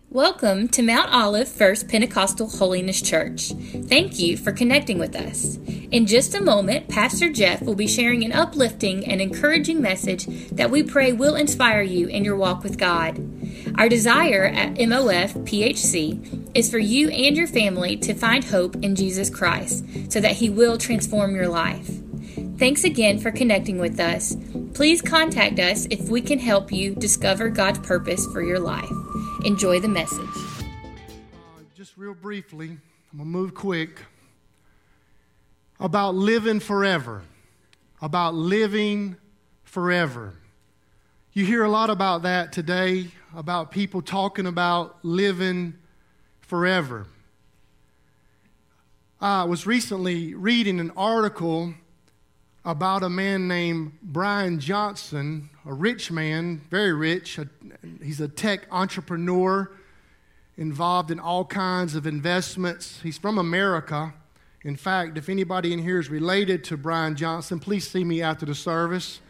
Welcome to Mount Olive First Pentecostal Holiness Church. Thank you for connecting with us. In just a moment, Pastor Jeff will be sharing an uplifting and encouraging message that we pray will inspire you in your walk with God. Our desire at MOF PHC is for you and your family to find hope in Jesus Christ so that He will transform your life. Thanks again for connecting with us. Please contact us if we can help you discover God's purpose for your life. Enjoy the message. Just real briefly, I'm going to move quick, about living forever. About living forever. You hear a lot about that today, about people talking about living forever. I was recently reading an article about a man named Brian Johnson, a rich man, very rich. He's a tech entrepreneur involved in all kinds of investments. He's from America. In fact, if anybody in here is related to Brian Johnson, please see me after the service.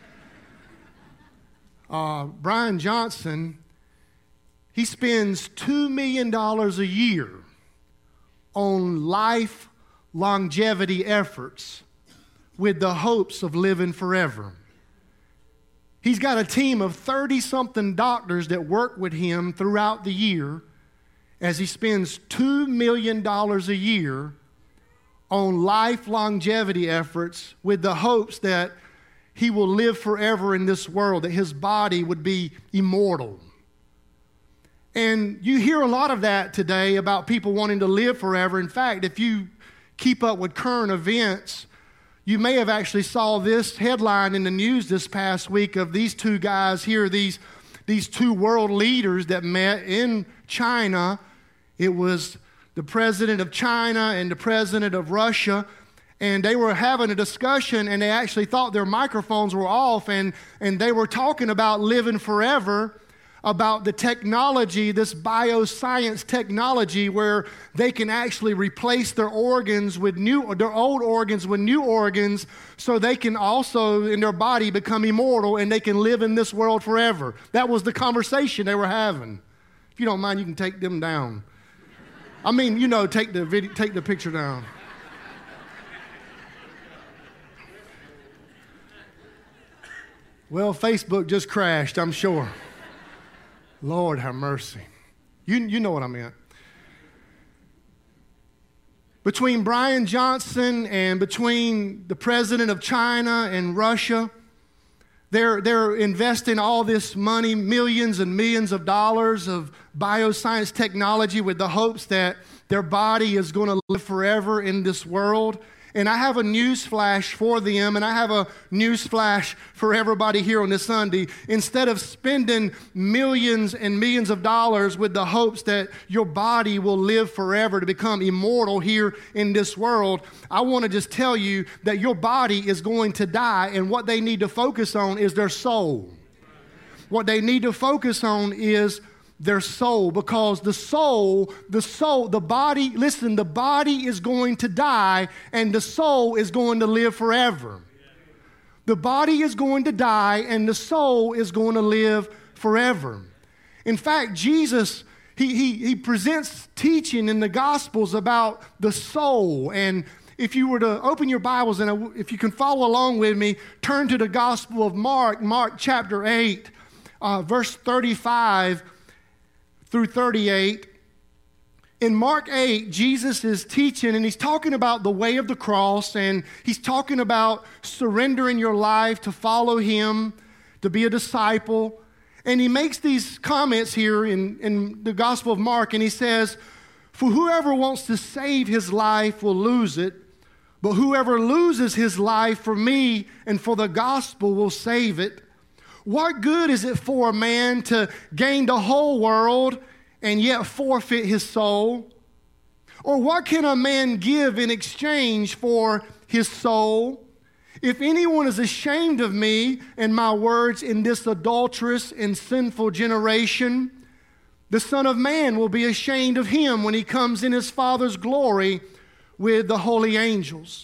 Brian Johnson, he spends $2 million a year on life longevity efforts with the hopes of living forever. He's got a team of 30-something doctors that work with him throughout the year as he spends $2 million a year on life longevity efforts with the hopes that he will live forever in this world, that his body would be immortal. And you hear a lot of that today about people wanting to live forever. In fact, if you keep up with current events, you may have actually saw this headline in the news this past week of these two guys here, these two world leaders that met in China. It was the president of China and the president of Russia, and they were having a discussion, and they actually thought their microphones were off, and they were talking about living forever, about the technology, this bioscience technology where they can actually replace their organs with their old organs with new organs so they can also in their body become immortal and they can live in this world forever. That was the conversation they were having. If you don't mind, you can take them down. I mean, take the picture down. Well, Facebook just crashed, I'm sure. Lord have mercy. You know what I meant. Between Brian Johnson and between the president of China and Russia, they're investing all this money, millions and millions of dollars of bioscience technology with the hopes that their body is going to live forever in this world. And I have a news flash for them, and I have a news flash for everybody here on this Sunday. Instead of spending millions and millions of dollars with the hopes that your body will live forever to become immortal here in this world, I want to just tell you that your body is going to die, and what they need to focus on is their soul. What they need to focus on is their soul, because the body, listen, the body is going to die and the soul is going to live forever. The body is going to die and the soul is going to live forever. In fact, Jesus, he presents teaching in the Gospels about the soul. And if you were to open your Bibles and if you can follow along with me, turn to the Gospel of Mark chapter 8, verse 35 through 38. In Mark 8, Jesus is teaching, and he's talking about the way of the cross, and he's talking about surrendering your life to follow him, to be a disciple. And he makes these comments here in the Gospel of Mark, and he says, "For whoever wants to save his life will lose it, but whoever loses his life for me and for the gospel will save it. What good is it for a man to gain the whole world and yet forfeit his soul? Or what can a man give in exchange for his soul? If anyone is ashamed of me and my words in this adulterous and sinful generation, the Son of Man will be ashamed of him when he comes in his Father's glory with the holy angels."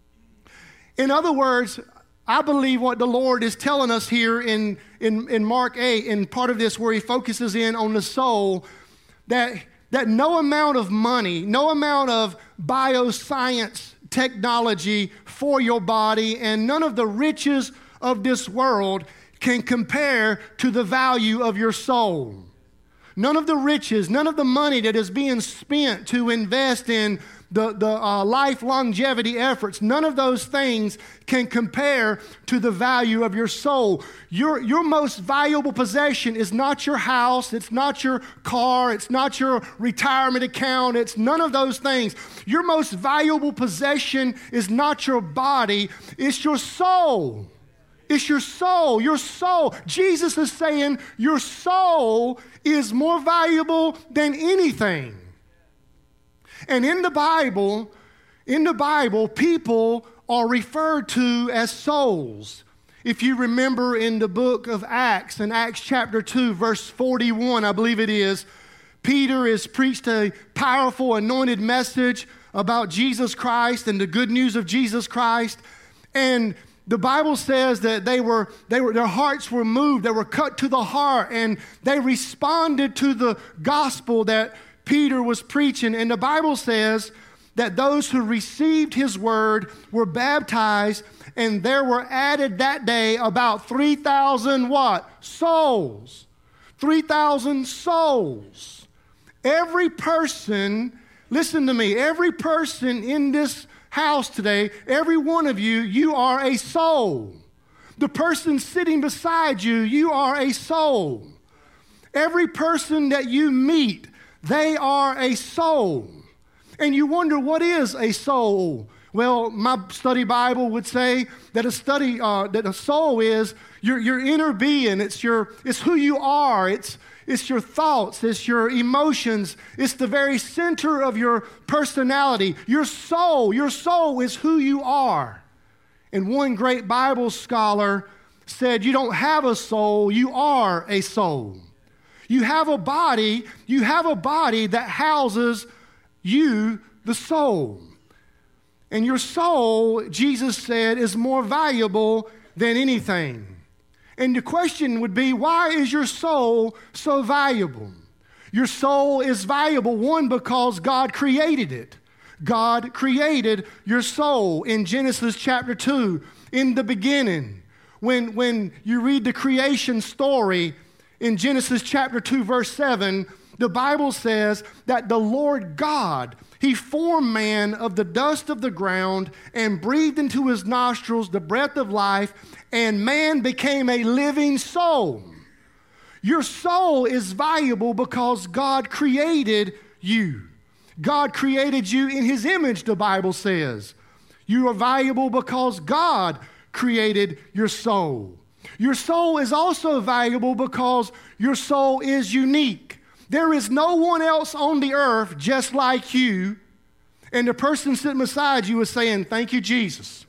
In other words, I believe what the Lord is telling us here in Mark 8, in part of this where he focuses in on the soul, that no amount of money, no amount of bioscience technology for your body, and none of the riches of this world can compare to the value of your soul. None of the riches, none of the money that is being spent to invest in the life longevity efforts, none of those things can compare to the value of your soul. Your most valuable possession is not your house, it's not your car, it's not your retirement account, it's none of those things. Your most valuable possession is not your body, it's your soul. It's your soul, your soul. Jesus is saying your soul is more valuable than anything. And in the Bible, people are referred to as souls. If you remember in the book of Acts, in Acts chapter 2, verse 41, I believe it is, Peter has preached a powerful anointed message about Jesus Christ and the good news of Jesus Christ. And the Bible says that their hearts were moved, they were cut to the heart, and they responded to the gospel that Peter was preaching. And the Bible says that those who received his word were baptized, and there were added that day about 3,000 what? Souls. 3,000 souls. Every person, listen to me, every person in this house today, every one of you, you are a soul. The person sitting beside you, you are a soul. Every person that you meet, they are a soul. And you wonder, what is a soul? Well, my study Bible would say that a soul is your inner being. It's who you are. It's your thoughts, it's your emotions, it's the very center of your personality. Your soul is who you are. And one great Bible scholar said, you don't have a soul, you are a soul. You have a body that houses you, the soul. And your soul, Jesus said, is more valuable than anything. And the question would be, why is your soul so valuable? Your soul is valuable, one, because God created it. God created your soul in Genesis chapter 2, in the beginning. When you read the creation story in Genesis chapter 2, verse 7, the Bible says that the Lord God, He formed man of the dust of the ground and breathed into his nostrils the breath of life, and man became a living soul. Your soul is valuable because God created you. God created you in His image, the Bible says. You are valuable because God created your soul. Your soul is also valuable because your soul is unique. There is no one else on the earth just like you. And the person sitting beside you is saying, thank you, Jesus.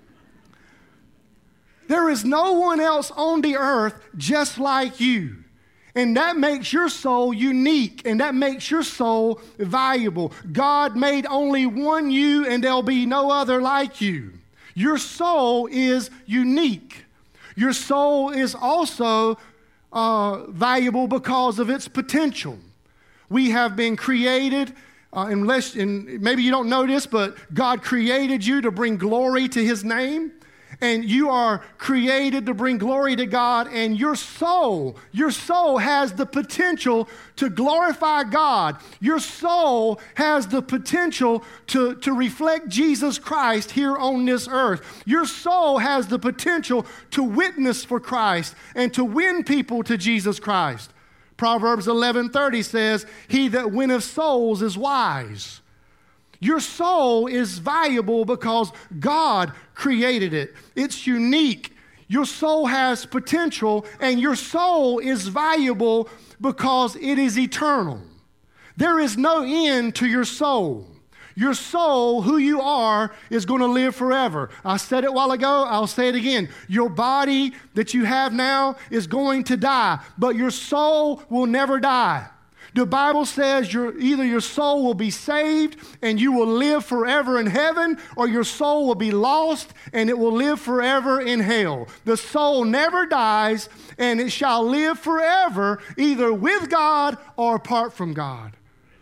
There is no one else on the earth just like you. And that makes your soul unique, and that makes your soul valuable. God made only one you, and there'll be no other like you. Your soul is unique. Your soul is also valuable because of its potential. We have been created, and maybe you don't know this, but God created you to bring glory to His name. And you are created to bring glory to God, and your soul has the potential to glorify God. Your soul has the potential to reflect Jesus Christ here on this earth. Your soul has the potential to witness for Christ and to win people to Jesus Christ. Proverbs 11:30 says, "He that winneth souls is wise." Your soul is valuable because God created it. It's unique. Your soul has potential, and your soul is valuable because it is eternal. There is no end to your soul. Your soul, who you are, is going to live forever. I said it a while ago, I'll say it again. Your body that you have now is going to die, but your soul will never die. The Bible says either your soul will be saved and you will live forever in heaven, or your soul will be lost and it will live forever in hell. The soul never dies and it shall live forever, either with God or apart from God.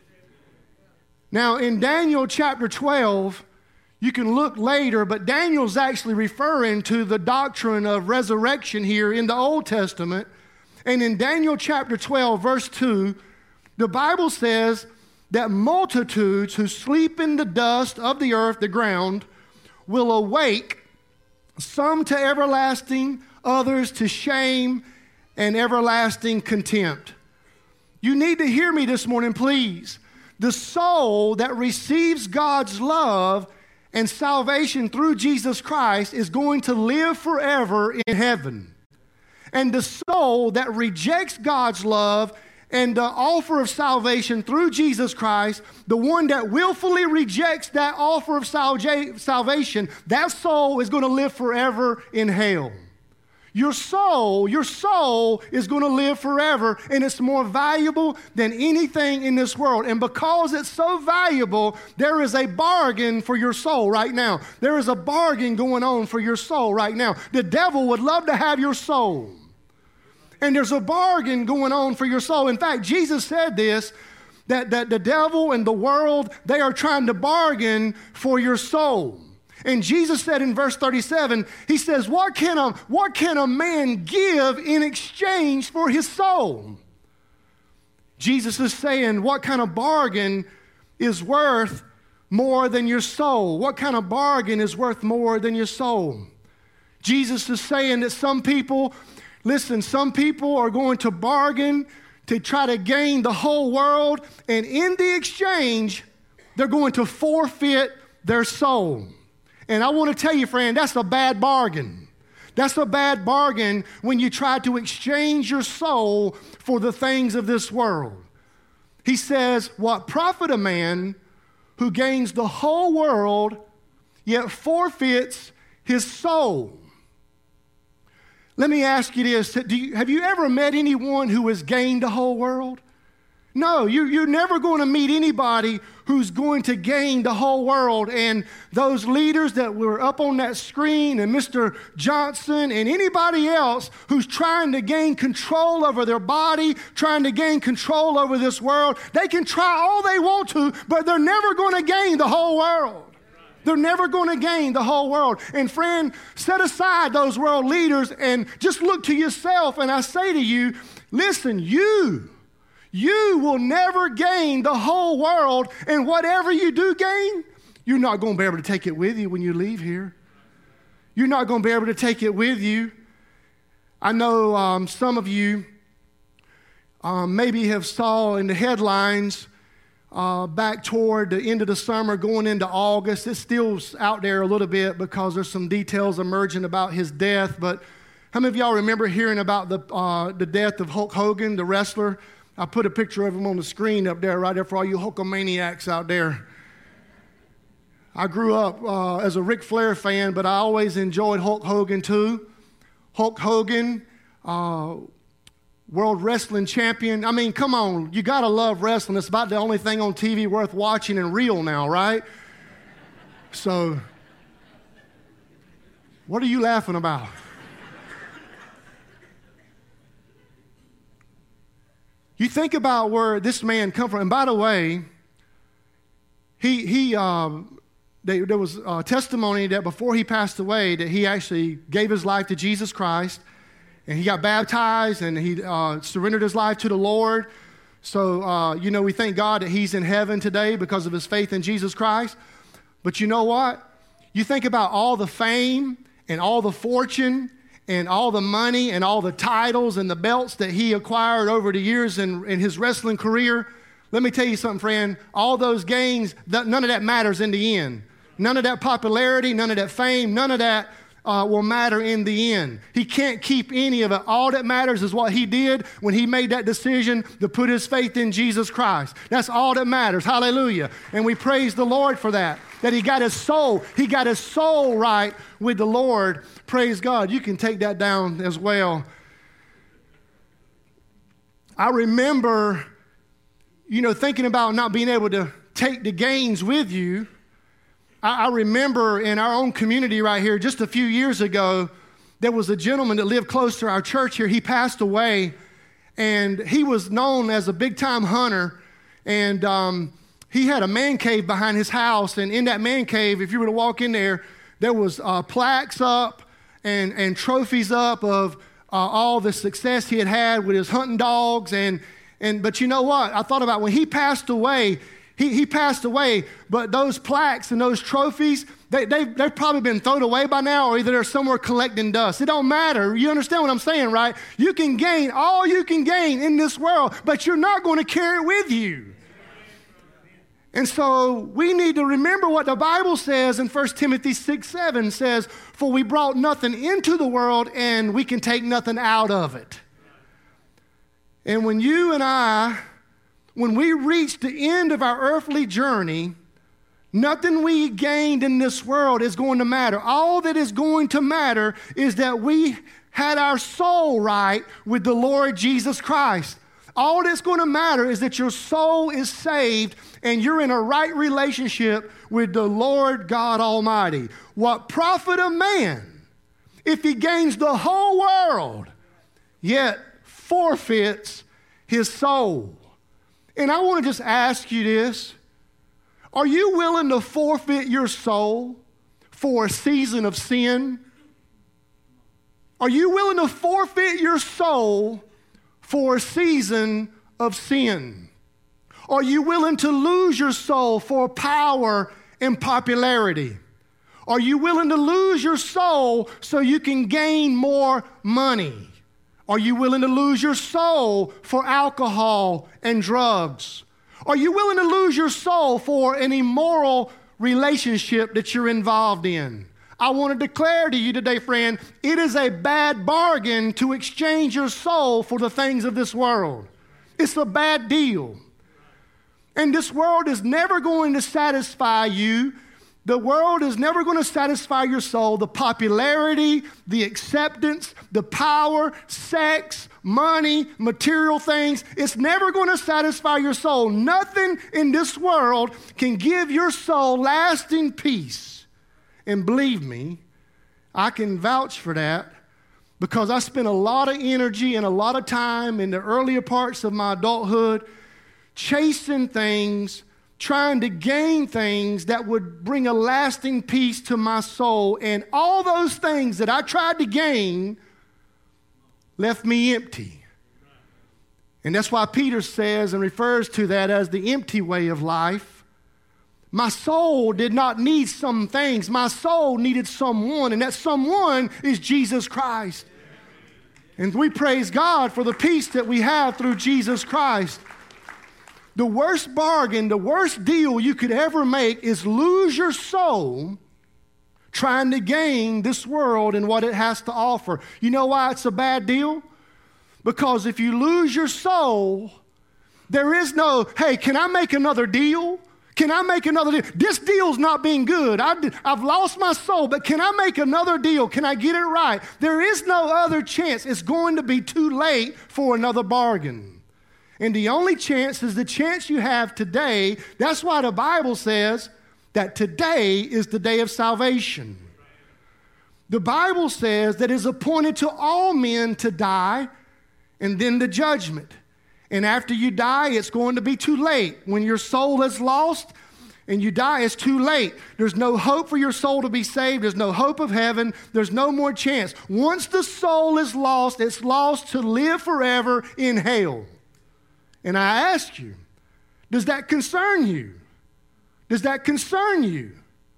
Now, in Daniel chapter 12, you can look later, but Daniel's actually referring to the doctrine of resurrection here in the Old Testament. And in Daniel chapter 12, verse 2, the Bible says that multitudes who sleep in the dust of the earth, the ground, will awake, some to everlasting, others to shame and everlasting contempt. You need to hear me this morning, please. The soul that receives God's love and salvation through Jesus Christ is going to live forever in heaven. And the soul that rejects God's love and the offer of salvation through Jesus Christ, the one that willfully rejects that offer of salvation, that soul is going to live forever in hell. Your soul is going to live forever, and it's more valuable than anything in this world. And because it's so valuable, there is a bargain for your soul right now. There is a bargain going on for your soul right now. The devil would love to have your soul. And there's a bargain going on for your soul. In fact, Jesus said this, that the devil and the world, they are trying to bargain for your soul. And Jesus said in verse 37, he says, what can a man give in exchange for his soul? Jesus is saying, what kind of bargain is worth more than your soul? What kind of bargain is worth more than your soul? Jesus is saying that some people are going to bargain to try to gain the whole world, and in the exchange, they're going to forfeit their soul. And I want to tell you, friend, that's a bad bargain. That's a bad bargain when you try to exchange your soul for the things of this world. He says, what profit a man who gains the whole world, yet forfeits his soul? Let me ask you this. Have you ever met anyone who has gained the whole world? No, you're never going to meet anybody who's going to gain the whole world. And those leaders that were up on that screen, and Mr. Johnson, and anybody else who's trying to gain control over their body, trying to gain control over this world, they can try all they want to, but they're never going to gain the whole world. They're never going to gain the whole world. And friend, set aside those world leaders and just look to yourself. And I say to you, listen, you will never gain the whole world. And whatever you do gain, you're not going to be able to take it with you when you leave here. You're not going to be able to take it with you. I know some of you maybe have saw in the headlines back toward the end of the summer, going into August. It's still out there a little bit because there's some details emerging about his death. But how many of y'all remember hearing about the death of Hulk Hogan, the wrestler? I put a picture of him on the screen up there, right there for all you Hulkamaniacs out there. I grew up as a Ric Flair fan, but I always enjoyed Hulk Hogan too. Hulk Hogan, World Wrestling Champion. I mean, come on, you got to love wrestling. It's about the only thing on TV worth watching and real now, right? So, what are you laughing about? You think about where this man come from. And by the way, there was a testimony that before he passed away that he actually gave his life to Jesus Christ. And he got baptized and he surrendered his life to the Lord. So, we thank God that he's in heaven today because of his faith in Jesus Christ. But you know what? You think about all the fame and all the fortune and all the money and all the titles and the belts that he acquired over the years in his wrestling career. Let me tell you something, friend. All those gains, none of that matters in the end. None of that popularity, none of that fame, none of that will matter in the end. He can't keep any of it. All that matters is what he did when he made that decision to put his faith in Jesus Christ. That's all that matters. Hallelujah. And we praise the Lord for that he got his soul right with the Lord. Praise God. You can take that down as well. I remember thinking about not being able to take the gains with you, I remember in our own community right here, just a few years ago, there was a gentleman that lived close to our church here. He passed away, and he was known as a big-time hunter, and he had a man cave behind his house, and in that man cave, if you were to walk in there, there was plaques up and trophies up of all the success he had with his hunting dogs, but you know what? I thought about when he passed away, he passed away, but those plaques and those trophies, they've probably been thrown away by now, or either they're somewhere collecting dust. It don't matter. You understand what I'm saying, right? You can gain all you can gain in this world, but you're not going to carry it with you. And so we need to remember what the Bible says in 1 Timothy 6:7 says, for we brought nothing into the world and we can take nothing out of it. And when you and I, when we reach the end of our earthly journey, nothing we gained in this world is going to matter. All that is going to matter is that we had our soul right with the Lord Jesus Christ. All that's going to matter is that your soul is saved and you're in a right relationship with the Lord God Almighty. What profit a man if he gains the whole world, yet forfeits his soul? And I want to just ask you this. Are you willing to forfeit your soul for a season of sin? Are you willing to forfeit your soul for a season of sin? Are you willing to lose your soul for power and popularity? Are you willing to lose your soul so you can gain more money? Are you willing to lose your soul for alcohol and drugs? Are you willing to lose your soul for an immoral relationship that you're involved in? I want to declare to you today, friend, it is a bad bargain to exchange your soul for the things of this world. It's a bad deal. And this world is never going to satisfy you. The world is never going to satisfy your soul. The popularity, the acceptance, the power, sex, money, material things, it's never going to satisfy your soul. Nothing in this world can give your soul lasting peace. And believe me, I can vouch for that because I spent a lot of energy and a lot of time in the earlier parts of my adulthood chasing things, trying to gain things that would bring a lasting peace to my soul. And all those things that I tried to gain left me empty. And that's why Peter says and refers to that as the empty way of life. My soul did not need some things. My soul needed someone, and that someone is Jesus Christ. And we praise God for the peace that we have through Jesus Christ. The worst bargain, the worst deal you could ever make is lose your soul trying to gain this world and what it has to offer. You know why it's a bad deal? Because if you lose your soul, there is no, hey, can I make another deal? Can I make another deal? This deal's not being good. I've lost my soul, but can I make another deal? Can I get it right? There is no other chance. It's going to be too late for another bargain. And the only chance is the chance you have today. That's why the Bible says that today is the day of salvation. The Bible says that it's appointed to all men to die and then the judgment. And after you die, it's going to be too late. When your soul is lost and you die, it's too late. There's no hope for your soul to be saved. There's no hope of heaven. There's no more chance. Once the soul is lost, it's lost to live forever in hell. And I ask you, does that concern you? Does that concern you?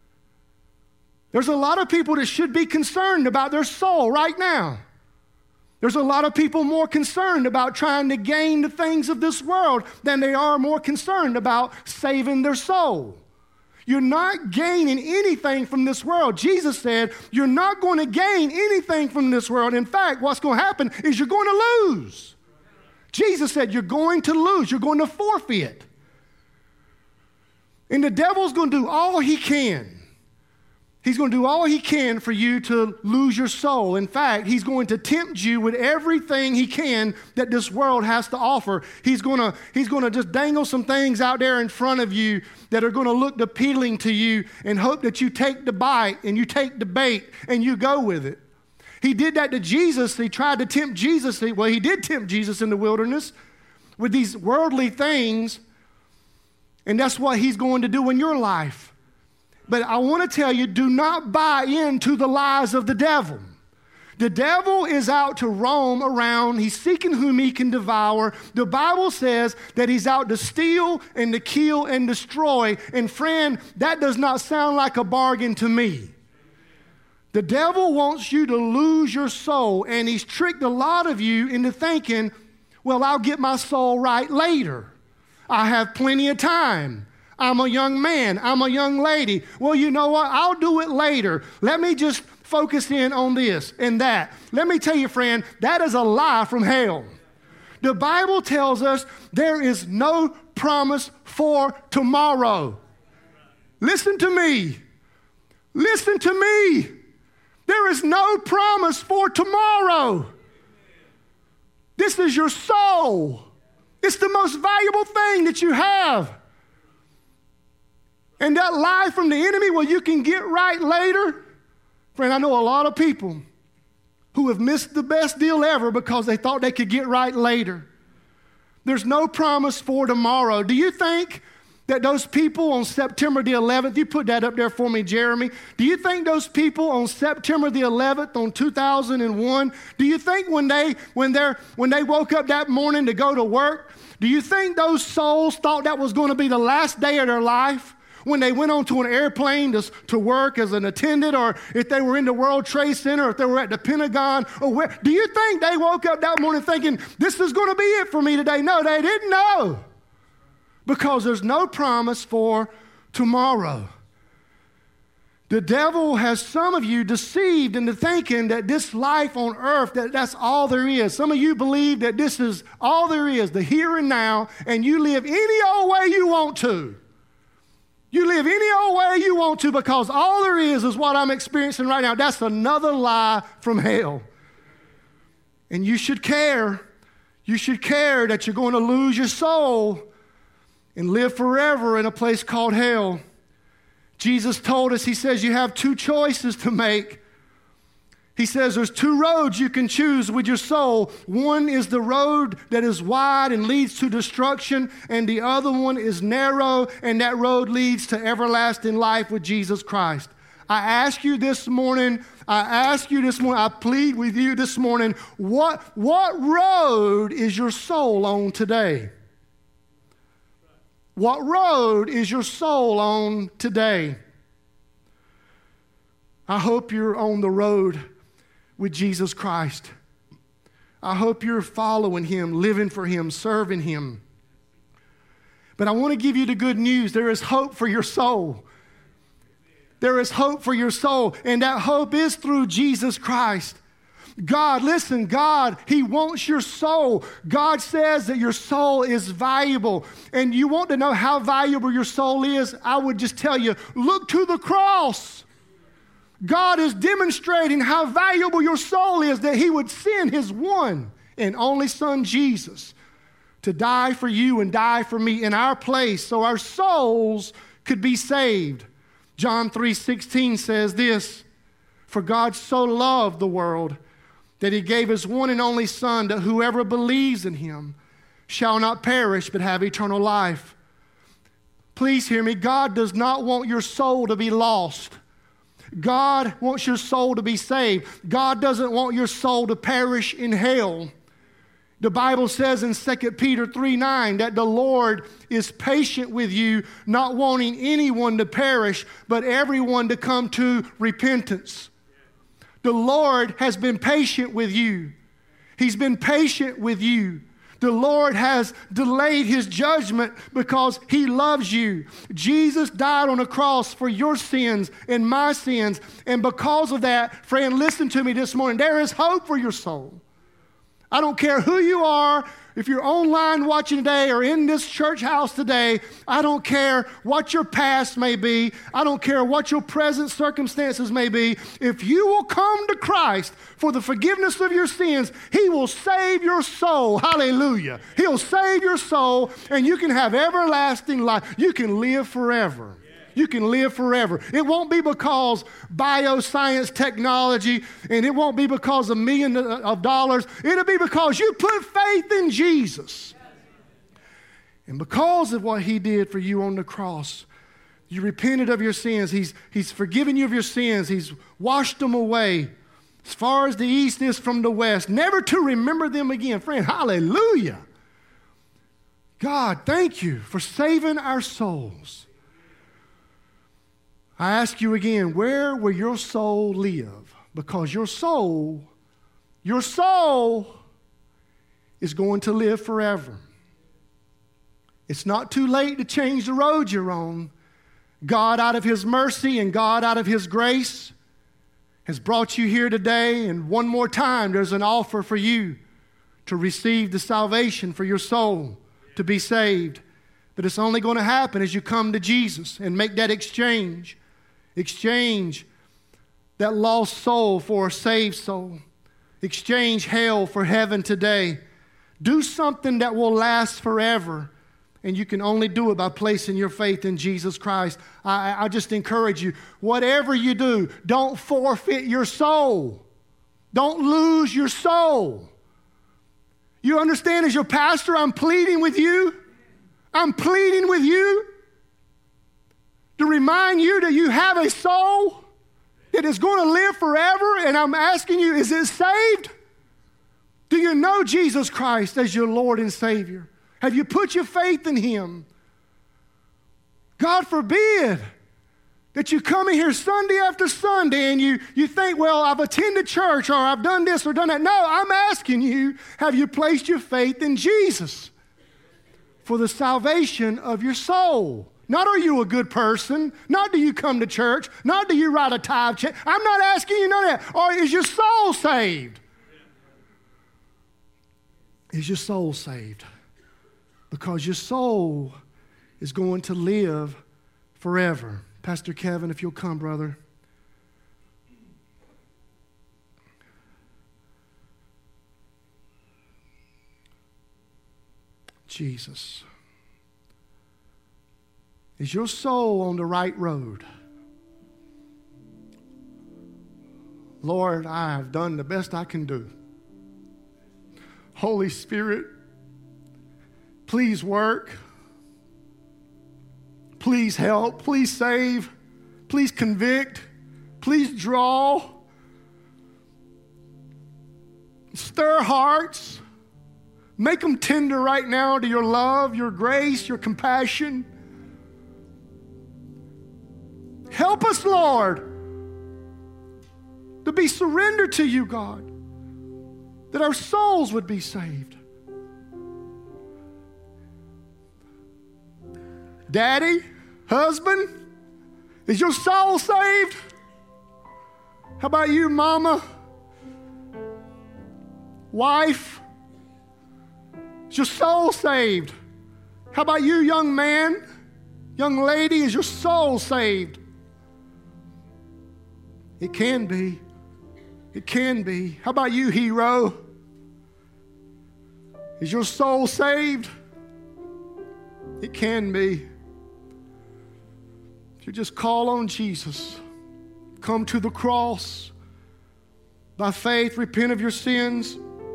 There's a lot of people that should be concerned about their soul right now. There's a lot of people more concerned about trying to gain the things of this world than they are more concerned about saving their soul. You're not gaining anything from this world. Jesus said, you're not going to gain anything from this world. In fact, what's going to happen is you're going to lose. Jesus said, you're going to lose. You're going to forfeit. And the devil's going to do all he can He's going to do all he can for you to lose your soul. In fact, he's going to tempt you with everything he can that this world has to offer. He's going to just dangle some things out there in front of you that are going to look appealing to you and hope that you take the bite and you take the bait and you go with it. He did that to Jesus. He tried to tempt Jesus. Well, he did tempt Jesus in the wilderness with these worldly things, and that's what he's going to do in your life. But I want to tell you, do not buy into the lies of the devil. The devil is out to roam around. He's seeking whom he can devour. The Bible says that he's out to steal and to kill and destroy. And friend, that does not sound like a bargain to me. The devil wants you to lose your soul, and he's tricked a lot of you into thinking, well, I'll get my soul right later. I have plenty of time. I'm a young man. I'm a young lady. Well, you know what? I'll do it later. Let me just focus in on this and that. Let me tell you, friend, that is a lie from hell. The Bible tells us there is no promise for tomorrow. Listen to me. Listen to me. There is no promise for tomorrow. This is your soul. It's the most valuable thing that you have. And that lie from the enemy, well, you can get right later. Friend, I know a lot of people who have missed the best deal ever because they thought they could get right later. There's no promise for tomorrow. Do you think that those people on September the 11th, you put that up there for me, Jeremy. Do you think those people on September the 11th on 2001, do you think when they woke up that morning to go to work, do you think those souls thought that was going to be the last day of their life? When they went onto an airplane to work as an attendant, or if they were in the World Trade Center, or if they were at the Pentagon, or where, do you think they woke up that morning thinking, this is going to be it for me today? No, they didn't know. Because there's no promise for tomorrow. The devil has some of you deceived into thinking that this life on earth, that's all there is. Some of you believe that this is all there is, the here and now, and you live any old way you want to. You live any old way you want to because all there is what I'm experiencing right now. That's another lie from hell. And you should care. You should care that you're going to lose your soul and live forever in a place called hell. Jesus told us, he says, you have two choices to make. He says there's two roads you can choose with your soul. One is the road that is wide and leads to destruction, and the other one is narrow, and that road leads to everlasting life with Jesus Christ. I ask you this morning, I plead with you this morning, what road is your soul on today? What road is your soul on today? I hope you're on the road with Jesus Christ. I hope you're following him, living for him, serving him. But I want to give you the good news. There is hope for your soul. There is hope for your soul, and that hope is through Jesus Christ. God, listen, God, he wants your soul. God says that your soul is valuable. And you want to know how valuable your soul is? I would just tell you, look to the cross. God is demonstrating how valuable your soul is, that he would send his one and only son, Jesus, to die for you and die for me in our place so our souls could be saved. John 3:16 says this, for God so loved the world that he gave his one and only son, that whoever believes in him shall not perish but have eternal life. Please hear me. God does not want your soul to be lost. God wants your soul to be saved. God doesn't want your soul to perish in hell. The Bible says in 2 Peter 3:9 that the Lord is patient with you, not wanting anyone to perish, but everyone to come to repentance. The Lord has been patient with you. He's been patient with you. The Lord has delayed his judgment because he loves you. Jesus died on a cross for your sins and my sins. And because of that, friend, listen to me this morning. There is hope for your soul. I don't care who you are. if you're online watching today or in this church house today, I don't care what your past may be. I don't care what your present circumstances may be. If you will come to Christ for the forgiveness of your sins, He will save your soul. Hallelujah. He'll save your soul, and you can have everlasting life. You can live forever. You can live forever. It won't be because bioscience technology, and it won't be because of millions of dollars. It'll be because you put faith in Jesus. And because of what He did for you on the cross, you repented of your sins. He's forgiven you of your sins. He's washed them away as far as the east is from the west, never to remember them again. Friend, hallelujah. God, thank you for saving our souls. I ask you again, where will your soul live? Because your soul is going to live forever. It's not too late to change the road you're on. God, out of His mercy and God, out of His grace, has brought you here today. And one more time, there's an offer for you to receive the salvation for your soul, to be saved. But it's only going to happen as you come to Jesus and make that exchange. Exchange that lost soul for a saved soul. Exchange hell for heaven today. Do something that will last forever. And you can only do it by placing your faith in Jesus Christ. I just encourage you, whatever you do, don't forfeit your soul. Don't lose your soul. You understand, as your pastor, I'm pleading with you. I'm pleading with you to remind you that you have a soul that is going to live forever. And I'm asking you, is it saved? Do you know Jesus Christ as your Lord and Savior? Have you put your faith in Him? God forbid that you come in here Sunday after Sunday and you think, well, I've attended church or I've done this or done that. No, I'm asking you, have you placed your faith in Jesus for the salvation of your soul? Not are you a good person, not do you come to church, not do you write a tithe check. I'm not asking you none of that. Or is your soul saved? Is your soul saved? Because your soul is going to live forever. Pastor Kevin, if you'll come, brother. Jesus. Is your soul on the right road? Lord, I have done the best I can do. Holy Spirit, please work. Please help. Please save. Please convict. Please draw. Stir hearts. Make them tender right now to your love, your grace, your compassion. Help us, Lord, to be surrendered to you, God, that our souls would be saved. Daddy, husband, is your soul saved? How about you, mama? Wife, is your soul saved? How about you, young man? Young lady, is your soul saved? It can be. It can be. How about you, hero? Is your soul saved? It can be. If you just call on Jesus, come to the cross, by faith, repent of your sins,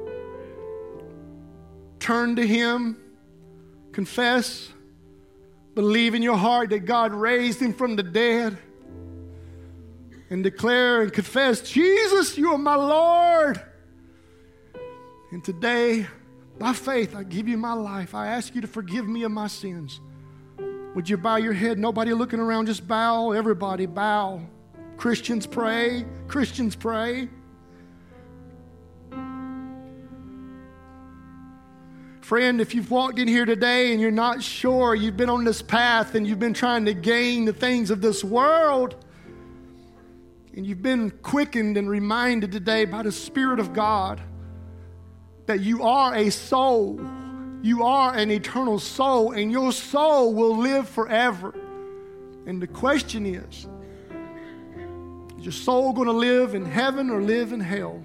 turn to Him, confess, believe in your heart that God raised Him from the dead, and declare and confess, Jesus, you are my Lord. And today, by faith, I give you my life. I ask you to forgive me of my sins. Would you bow your head? Nobody looking around, just bow. Everybody bow. Christians pray. Christians pray. Friend, if you've walked in here today and you're not sure, you've been on this path and you've been trying to gain the things of this world, and you've been quickened and reminded today by the Spirit of God that you are a soul You are an eternal soul, and your soul will live forever. And the question is your soul going to live in heaven or live in hell?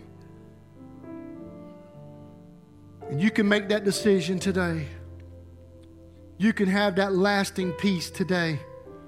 And you can make that decision today. You can have that lasting peace today.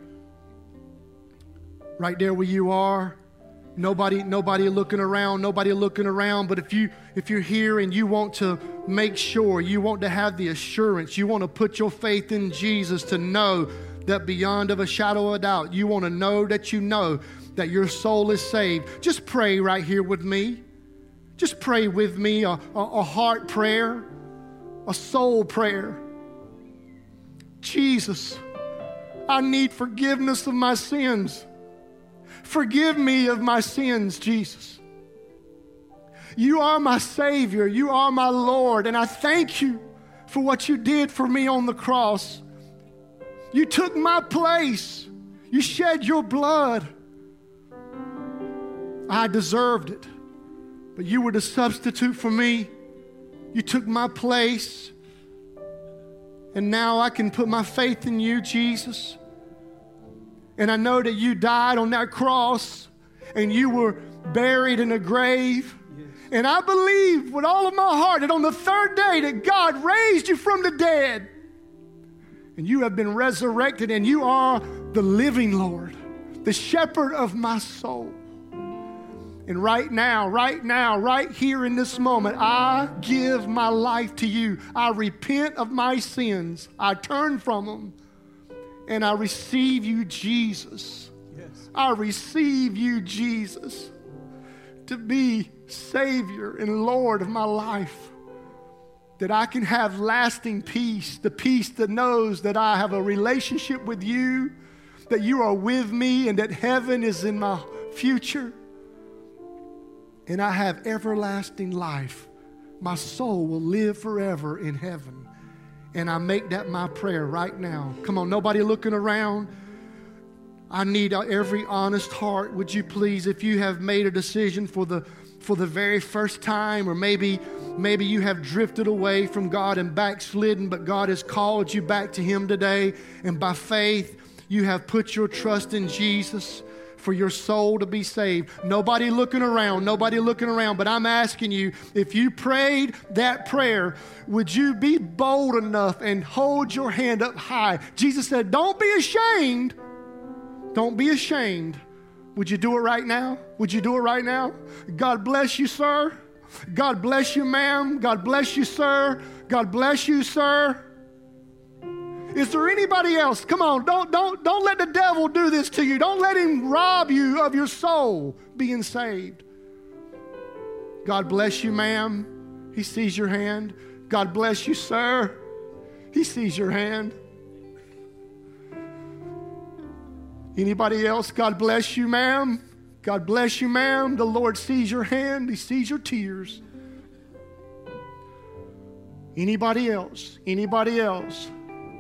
Right there where you are. Nobody looking around, but if you're here and you want to make sure, you want to have the assurance, you want to put your faith in Jesus to know that beyond of a shadow of a doubt, you want to know that your soul is saved. Just pray right here with me. Just pray with me a heart prayer, a soul prayer. Jesus, I need forgiveness of my sins. Forgive me of my sins, Jesus. You are my Savior. You are my Lord. And I thank you for what you did for me on the cross. You took my place. You shed your blood. I deserved it, but you were the substitute for me. You took my place. And now I can put my faith in you, Jesus. And I know that you died on that cross and you were buried in a grave. Yes. And I believe with all of my heart that on the third day that God raised you from the dead. And you have been resurrected and you are the living Lord, the shepherd of my soul. And right now, right here in this moment, I give my life to you. I repent of my sins. I turn from them. And I receive you, Jesus. Yes. I receive you, Jesus, to be Savior and Lord of my life. That I can have lasting peace, the peace that knows that I have a relationship with you, that you are with me, and that heaven is in my future. And I have everlasting life. My soul will live forever in heaven. And I make that my prayer right now. Come on, nobody looking around. I need every honest heart. Would you please, if you have made a decision for the very first time, or maybe you have drifted away from God and backslidden, but God has called you back to Him today, and by faith you have put your trust in Jesus for your soul to be saved. Nobody looking around, but I'm asking you, if you prayed that prayer, would you be bold enough and hold your hand up high? Jesus said, don't be ashamed. Don't be ashamed. Would you do it right now? Would you do it right now? God bless you, sir. God bless you, ma'am. God bless you, sir. God bless you, sir. Is there anybody else? Come on, don't let the devil do this to you. Don't let him rob you of your soul being saved. God bless you, ma'am. He sees your hand. God bless you, sir. He sees your hand. Anybody else? God bless you, ma'am. God bless you, ma'am. The Lord sees your hand. He sees your tears. Anybody else? Anybody else?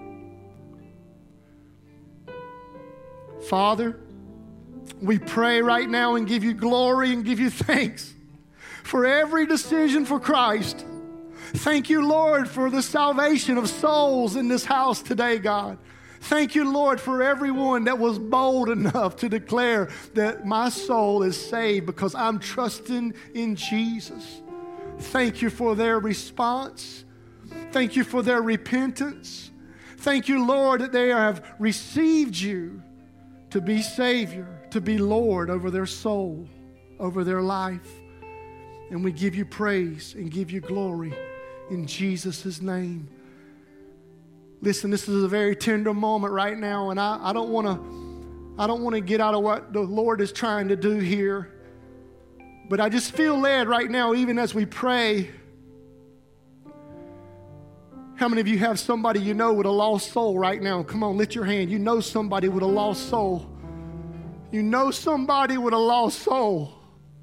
Father, we pray right now and give you glory and give you thanks for every decision for Christ. Thank you, Lord, for the salvation of souls in this house today, God. Thank you, Lord, for everyone that was bold enough to declare that my soul is saved because I'm trusting in Jesus. Thank you for their response. Thank you for their repentance. Thank you, Lord, that they have received you to be Savior, to be Lord over their soul, over their life. And we give you praise and give you glory in Jesus' name. Listen, this is a very tender moment right now, and I don't want to get out of what the Lord is trying to do here. But I just feel led right now, even as we pray. How many of you have somebody you know with a lost soul right now? Come on, lift your hand. You know somebody with a lost soul. You know somebody with a lost soul.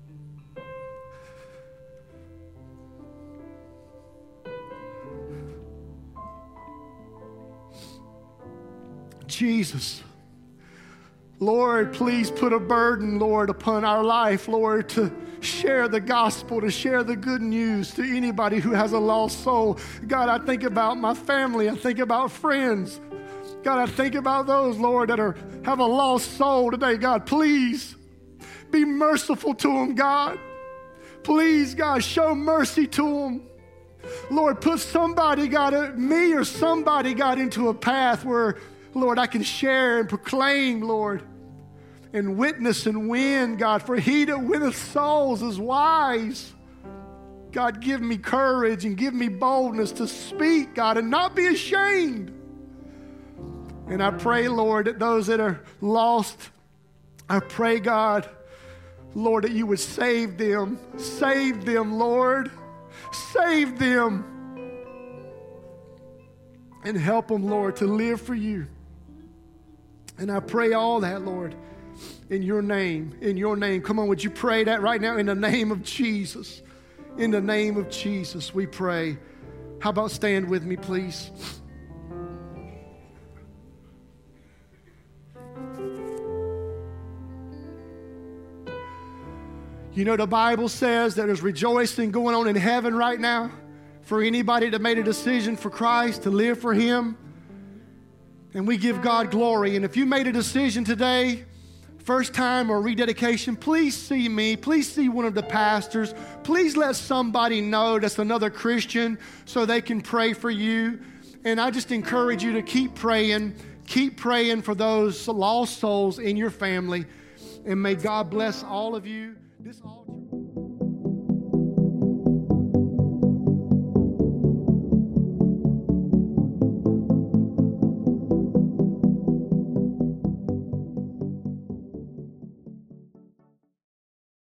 Jesus, Lord, please put a burden, Lord, upon our life, Lord, to share the gospel, to share the good news to anybody who has a lost soul. God, I think about my family. I think about friends. God, I think about those, Lord, that have a lost soul today. God, please be merciful to them, God. Please, God, show mercy to them. Lord, put somebody, God, me or somebody, God, into a path where, Lord, I can share and proclaim, Lord, and witness and win, God. For he that winneth souls is wise. God, give me courage and give me boldness to speak, God, and not be ashamed. And I pray, Lord, that those that are lost, I pray, God, Lord, that you would save them. Save them, Lord. Save them. And help them, Lord, to live for you. And I pray all that, Lord, in your name. In your name. Come on, would you pray that right now in the name of Jesus? In the name of Jesus, we pray. How about stand with me, please? You know, the Bible says that there's rejoicing going on in heaven right now for anybody that made a decision for Christ, to live for him. And we give God glory. And if you made a decision today, first time or rededication, please see me. Please see one of the pastors. Please let somebody know that's another Christian so they can pray for you. And I just encourage you to keep praying. Keep praying for those lost souls in your family. And may God bless all of you. This altar.